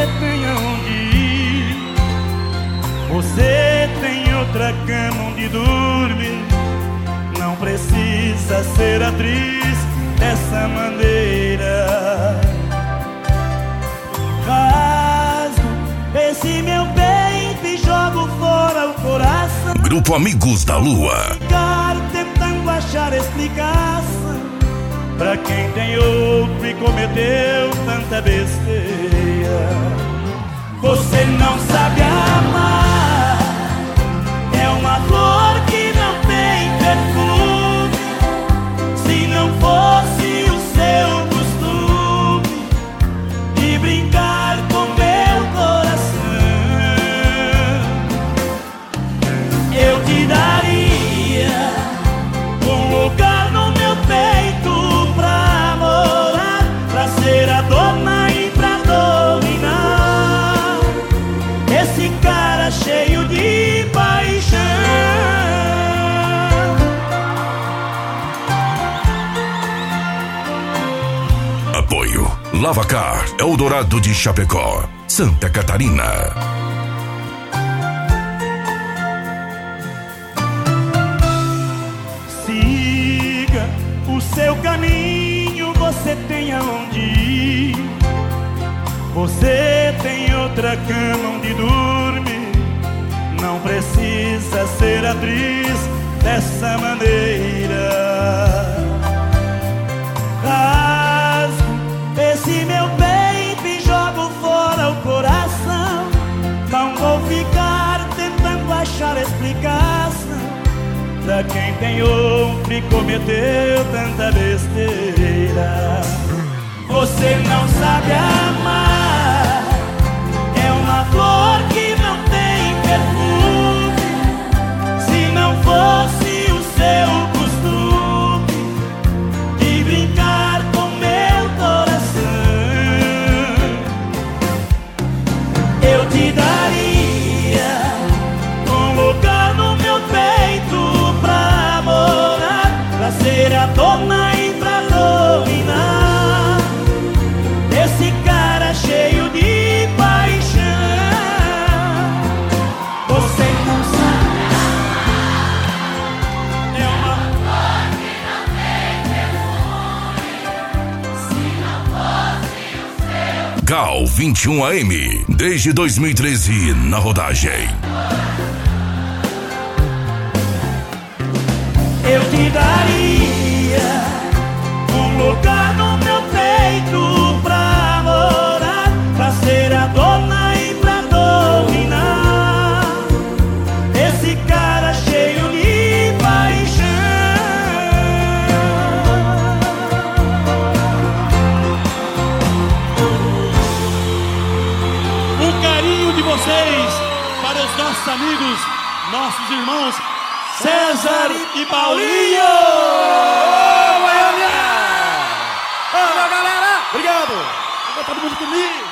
tem aonde ir, você tem outra cama onde dormir. Não precisa ser atriz dessa maneira. Rasgo esse meu peito e jogo fora o coração. Grupo Amigos da Lua. Ficar tentando achar explicação pra quem tem outro e cometeu tanta besteira. Você não sabe amar, é uma flor que não tem perfume. Se não fosse o seu costume de brincar com meu coração, eu te daria um lugar no meu peito pra morar, pra ser a dona e pra dominar esse cara cheio de paixão. Apoio Lavacar, Eldorado de Chapecó, Santa Catarina. Siga o seu caminho, você tem aonde ir, você tem outra cama onde dormir. Não precisa ser atriz dessa maneira. Rasgo esse meu peito e jogo fora o coração. Não vou ficar tentando achar explicação pra quem tem outro e cometeu tanta besteira. Você não sabe amar, é uma flor que não tem perfume. Se não fosse o seu costume de brincar com meu coração, eu te daria um lugar no meu peito pra morar, pra ser a dona e pra dominar esse cara cheio de paixão. Você não sabe, é uma flor que não tem perfume. Se não fosse o seu Gal 21 AM, desde 2013 na rodagem. eu te daria um lugar no meu peito pra morar, pra ser a dona e pra dominar esse cara cheio de paixão. Um carinho de vocês para os nossos amigos, nossos irmãos César e Paulinho! Valeu, galera! Obrigado! Fica todo mundo comigo!